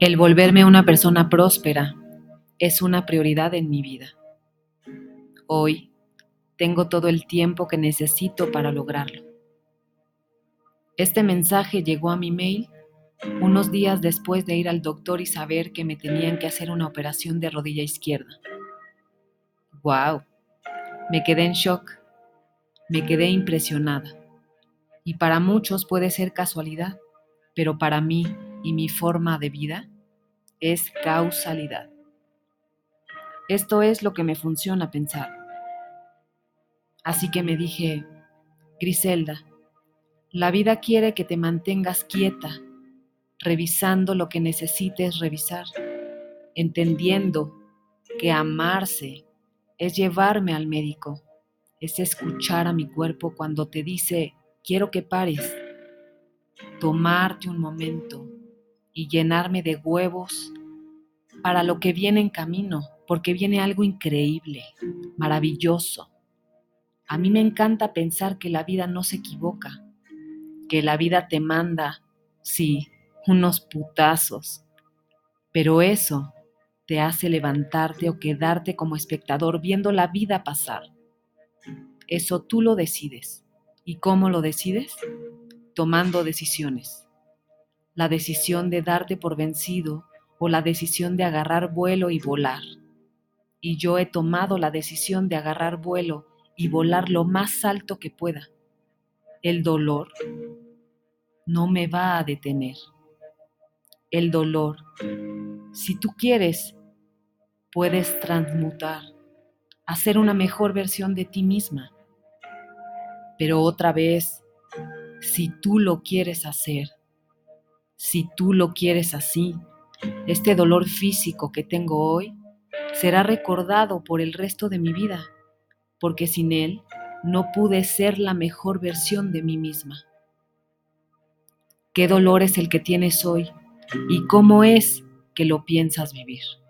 El volverme una persona próspera es una prioridad en mi vida. Hoy tengo todo el tiempo que necesito para lograrlo. Este mensaje llegó a mi mail unos días después de ir al doctor y saber que me tenían que hacer una operación de rodilla izquierda. ¡Wow! Me quedé en shock, me quedé impresionada. Y para muchos puede ser casualidad, pero para mí y mi forma de vida es causalidad. Esto es lo que me funciona pensar. Así que me dije, Griselda, la vida quiere que te mantengas quieta, revisando lo que necesites revisar, entendiendo que amarse es llevarme al médico, es escuchar a mi cuerpo cuando te dice, quiero que pares, tomarte un momento y llenarme de huevos para lo que viene en camino, porque viene algo increíble, maravilloso. A mí me encanta pensar que la vida no se equivoca, que la vida te manda, sí, unos putazos, pero eso te hace levantarte o quedarte como espectador viendo la vida pasar. Eso tú lo decides. ¿Y cómo lo decides? Tomando decisiones. La decisión de darte por vencido o la decisión de agarrar vuelo y volar. Y yo he tomado la decisión de agarrar vuelo y volar lo más alto que pueda. El dolor no me va a detener. El dolor, si tú quieres, puedes transmutar, hacer una mejor versión de ti misma. Pero otra vez, si tú lo quieres hacer, si tú lo quieres así, este dolor físico que tengo hoy será recordado por el resto de mi vida, porque sin él no pude ser la mejor versión de mí misma. ¿Qué dolor es el que tienes hoy y cómo es que lo piensas vivir?